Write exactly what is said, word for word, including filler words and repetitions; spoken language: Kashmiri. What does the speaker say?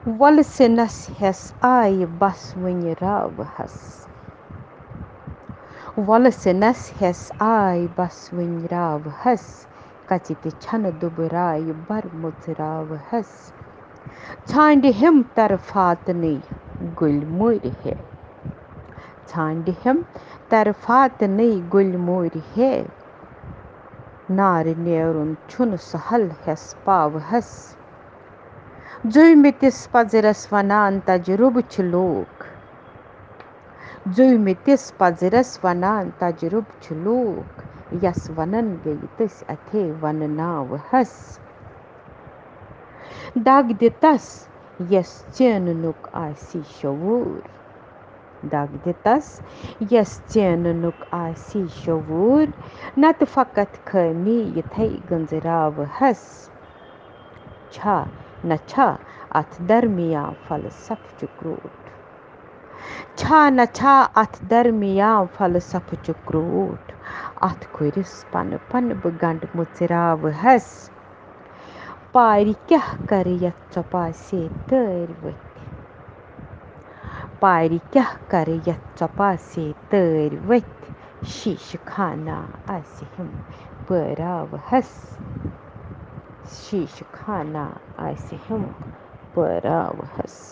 وۄلہٕ سِنَس ہٮ۪س آیہِ بس وٕنہِ راوہَس وۄلہٕ سِنَس ہٮ۪س آیہِ بس وٕنہِ راوہَس کَژِ تہِ چھَنہٕ دُبرایہِ بَرمُژ راوہَس ژھانٛڈِ ہِم طرفاتنٕے گُلۍ موٚرۍ ہے ژھانٛڈِ ہِم طرفاتنٕے گُلۍ موٚرۍ ہے نارٕ نیرُن چھُنہٕ سہل ہٮ۪س پاوہَس زُومِتِس پَزرَس وَنان تجرُبہٕ چھِ لوٗکھ زُومِتِس پَزرَس وَنان تجرُبہٕ چھِ لوٗکھ یَس وَنان گٔیہِ تٔسۍ اَتھے وَنہٕ ناوہَس دگ دِتَس یَس ژیننُک آسی شعوٗر دگ دِتَس یَس ژیننُک آسی شعوٗر نَتہٕ فقط خٲمی یِتھَے گٔنٛزراوہَس چھا نہ چھا اَتھ درمیان فلسفہٕ کروٗٹھ چھا نہ چھا اَتھ درمیان فلسفہٕ کروٗٹھ اَتھ کھُرِس پنہٕ پنہٕ بہٕ گنٛڈٕ مُژراوہَس پارِ کیٛاہ کَرٕ یَتھ ژۄپاسے تٲرۍ ؤتھۍ پارِ کیٛاہ کَرٕ یَتھ ژۄپاسے تٲرۍ ؤتھۍ شیٖشہٕ خانہ آسہِ ہِم پٲراوہَس شیٖشہٕ خانہ آسہِ ہِم پٲراوہَس